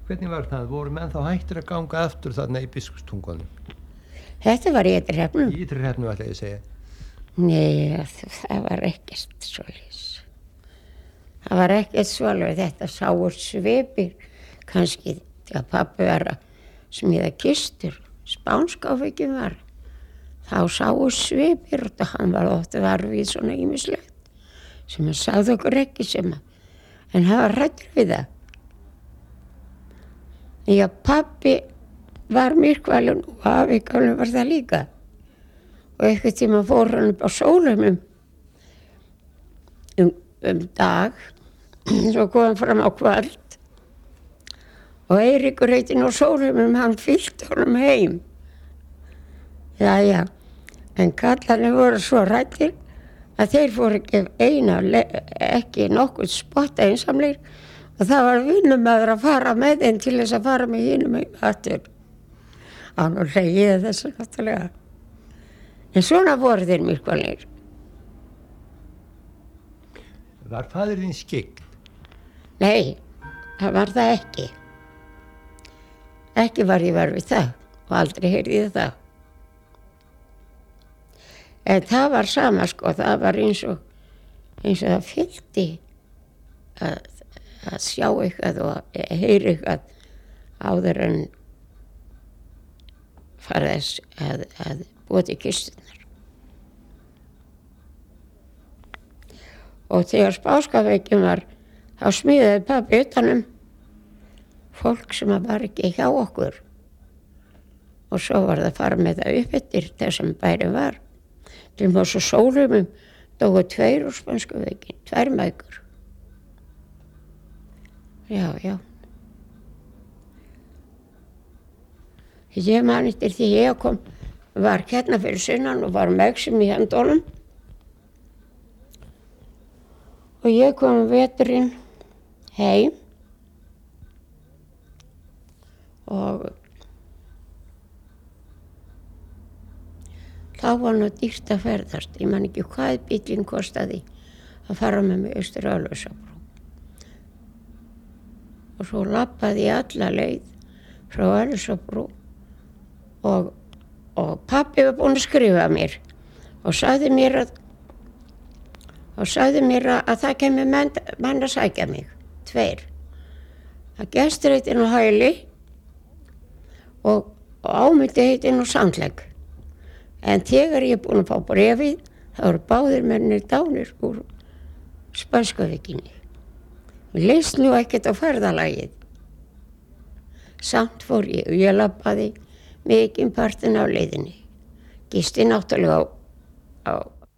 Hvernig var það? Voru menn þá hættir að ganga aftur þarna í Biskupstungunum? Þetta var í Ytri-Hrefnum. Í Ytri-Hrefnu ætla ég að segja. Nei, það var ekkert svoleiðis. Það var ekkert svoleiðis. Þetta sáur svipir kannski þegar pabbi var að smíða kistur. Spánskaáfekkin var. Þá sáur svipir og hann var oft var við svona ýmislegt sem hann sagði okkur ekki en hann var hræddur við það. Já, pabbi var myrkvalinn og afi gamli var það líka. Og einhvern tíma fór hann upp á Sólheimum dag, svo kom hann fram á kvöld og Eiríkur heitinn á Sólheimum, hann fylgdi honum heim. Jæja, en kallarnir voru svo hræddir að þeir fóru ekki nokkuð spotta einsamleir og það var vinnumæður að fara með þeim til þess að fara með hinum heim aftur. Á nú hlegið þessu náttúrulega. En svona voru þeir myrkvalir. Var faðir þinn skyggn? Nei, það var það ekki. Ekki var ég var við það og aldrei heyrði ég það. En það var sama sko, það var eins og það fylgdi að sjá eitthvað og heyra eitthvað áður en farið að búa til kistunar. Og þegar Spánskaáfekkin var, þá smíðaði pabbi utanum fólk sem var ekki hjá okkur. Og svo var það að fara með það upp eftir þess sem bærin var. Til og með svo Sólheimum dóu 2 úr Spánskaáfekkin, 2 mæðgur. Já. Ég man eftir því ég var hérna fyrir sunnan og var með exum í höndunum. Og ég kom veturinn heim og þá var nú dýrt að ferðast. Ég man ekki hvað bíllinn kostaði að fara með mig austur á Ölfusabrú. Og svo labbaði ég alla leið frá Ölfusabrú og pabbi var búinn að skrifa mér og sagði mér að það kemur menn að sækja mig, 2. Að Gesturheitinn og Hæli og Ámundi heitinn og Sandlegg. En þegar ég er búinn að fá bréfið, þá eru báðir mennir dánir úr Spánskaáfekkinni. Mér leist nú ekkert á ferðalagið. Samt fór ég og ég labbaði mikinn partinn af leiðinni. Gisti náttúrulega á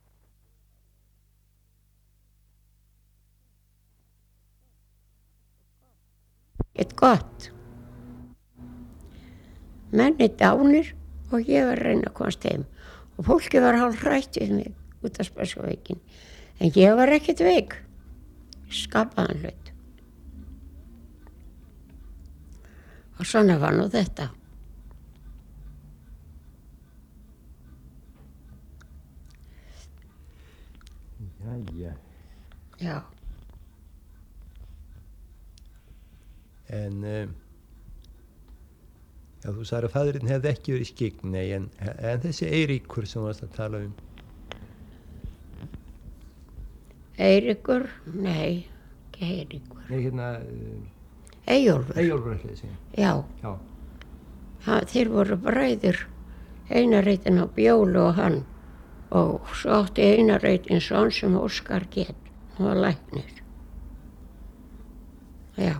eitt gott. Menni dánir og ég var að reyna að komast heim. Og fólki var hálf hrætt við mig út af Spánskaáfekkinni. En ég var ekkert veik. Skapaðan hlut. Og svona var nú þetta. Jæja. Já. En já, þú sagði að faðirinn hefði ekki verið skyggn, nei, en þessi Eiríkur sem varst að tala um? Eiríkur? Nei, ekki Eiríkur. Nei, hérna... Eyjólfur. Eyjólfur ætlaði að segja. Já. Þeir voru bræður. Einar heitinn á Bjólu og hann. Og svo átti Einar heitinn son sem Óskar hét. Hann var læknir. Já.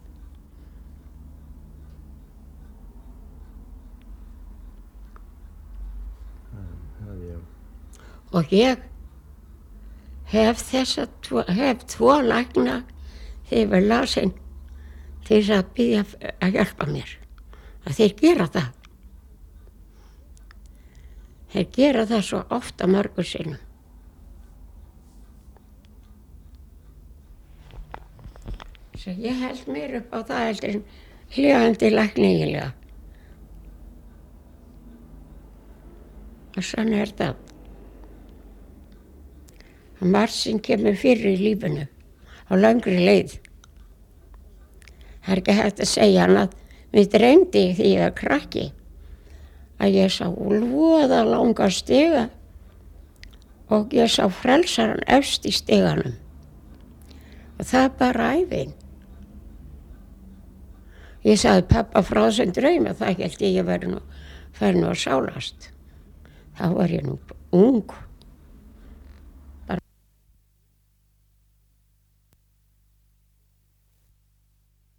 Og ég hef tvo lækna þegar við lasin til þess að biðja að hjálpa mér. Að þeir gera það. Þeir gera það svo ofta mörgum sinnum. Svo ég held mér upp á það heldur en hljóðandi lækni eiginlega. Og svona er það. Margt sem kemur fyrir í lífinu á langri leið. Það er ekki hægt að segja hann að mér dreymdi því ég var krakki að ég sá voða langa stiga og ég sá frelsaran efst í stiganum. Og það er bara ævin. Ég sagði pappa frá þessum draumi og það held ég væri nú að sálast. Þá var ég nú ung.